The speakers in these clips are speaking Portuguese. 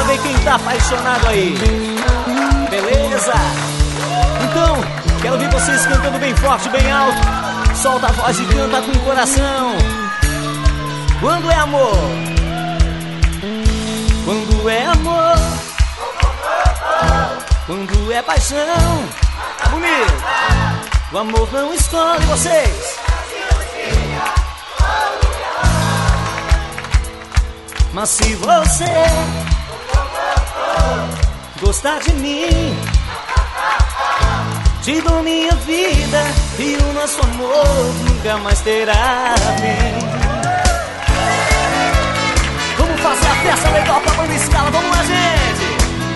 ver quem tá apaixonado aí. Beleza? Então, quero ver vocês cantando bem forte, bem alto. Solta a voz e canta com o coração. Quando é amor? Quando é amor? Quando é paixão? Tá bonito. O amor não escolhe vocês. Mas se você gostar de mim, te dou minha vida e o nosso amor nunca mais terá fim. Vamos fazer a festa legal pra banda Scala, vamos lá, gente!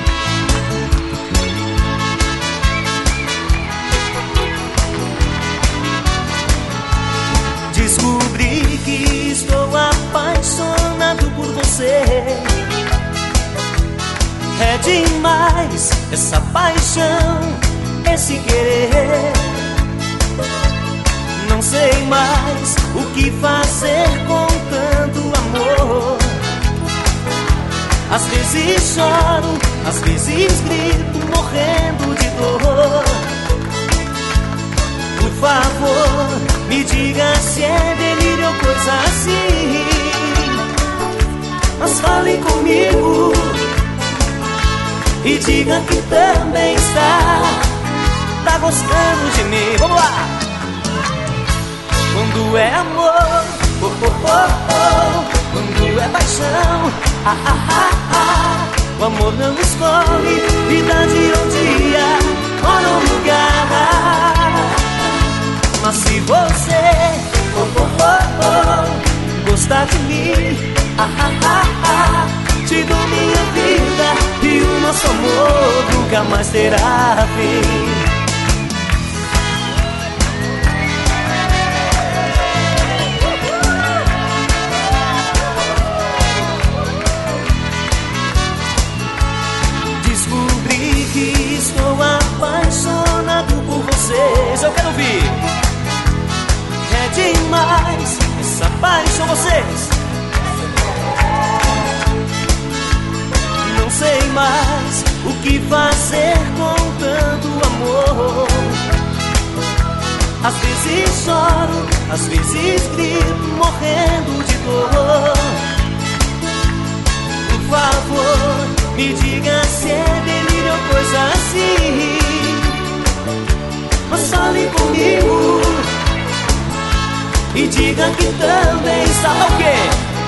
Descobri que estou apaixonado por você. É demais essa paixão, esse querer. Não sei mais o que fazer com tanto amor. Às vezes choro, às vezes grito, morrendo de dor. Por favor, me diga se é delírio ou coisa assim. Mas fale comigo e diga que também tá gostando de mim. Vamos lá! Quando é amor, oh, oh, oh, oh. Quando é paixão, ah, ah, ah, ah. O amor não escolhe idade ou dia, hora ou lugar. Mas se você, oh, oh, oh, oh, gostar de mim, ah, ah, ah, ah, te dou minha vida e o nosso amor nunca mais terá fim. Descobri que estou apaixonado por vocês. Eu quero ouvir. É demais essa paixão, vocês. Não sei mais o que fazer com tanto amor. Às vezes choro, às vezes grito, morrendo de dor. Por favor, me diga se é delírio ou coisa assim. Mas fale comigo e diga que também está ok.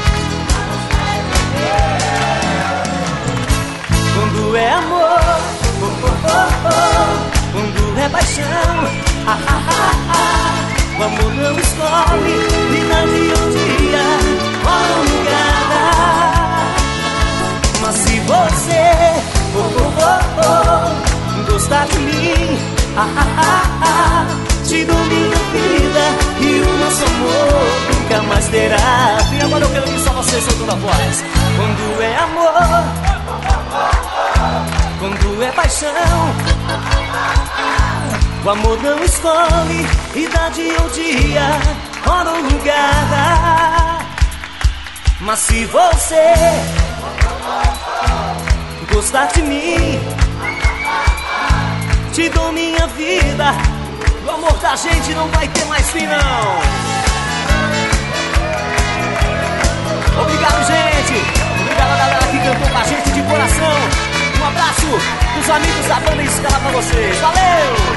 Quando é amor, oh, oh, oh, oh. Quando é paixão, ah, ah, ah, ah. O amor não escolhe idade ou dia, hora ou lugar. Mas se você, oh, oh, oh, oh, gostar de mim, ah, ah, ah, ah, te dou minha vida e o nosso amor nunca mais terá fim. Agora eu quero ouvir só você soltando a voz. Quando é amor, quando é paixão, o amor não escolhe idade ou dia, hora ou lugar. Mas se você gostar de mim, te dou minha vida. O amor da gente não vai ter mais fim, não. Obrigado, gente. Obrigado a galera que cantou com a gente de coração. Um abraço dos amigos da banda Scala pra vocês. Valeu!